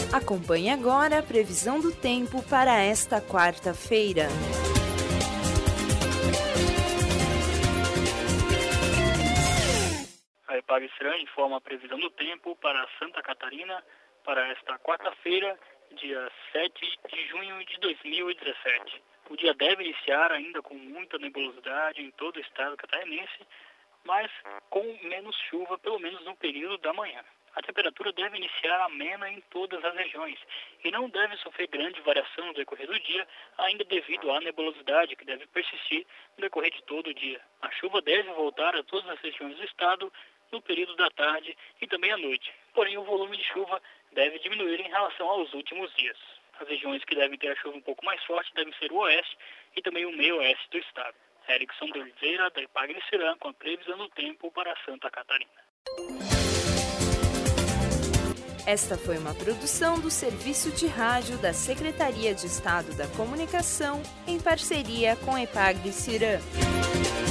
Acompanhe agora a previsão do tempo para esta quarta-feira. A EPAG-CIRAM informa a previsão do tempo para Santa Catarina para esta quarta-feira, dia 7 de junho de 2017. O dia deve iniciar ainda com muita nebulosidade em todo o estado catarinense, mas com menos chuva, pelo menos no período da manhã. A temperatura deve iniciar amena em todas as regiões e não deve sofrer grande variação no decorrer do dia, ainda devido à nebulosidade que deve persistir no decorrer de todo o dia. A chuva deve voltar a todas as regiões do estado no período da tarde e também à noite. Porém, o volume de chuva deve diminuir em relação aos últimos dias. As regiões que devem ter a chuva um pouco mais forte devem ser o oeste e também o meio-oeste do estado. Erickson de Oliveira, da EPAG-CIRAM, com a previsão do tempo para Santa Catarina. Esta foi uma produção do Serviço de Rádio da Secretaria de Estado da Comunicação, em parceria com a EPAG-CIRAM.